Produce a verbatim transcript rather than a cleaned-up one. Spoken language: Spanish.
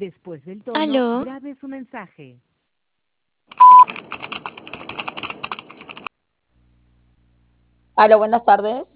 Después del tono, Aló, grabe su mensaje. Aló, buenas tardes.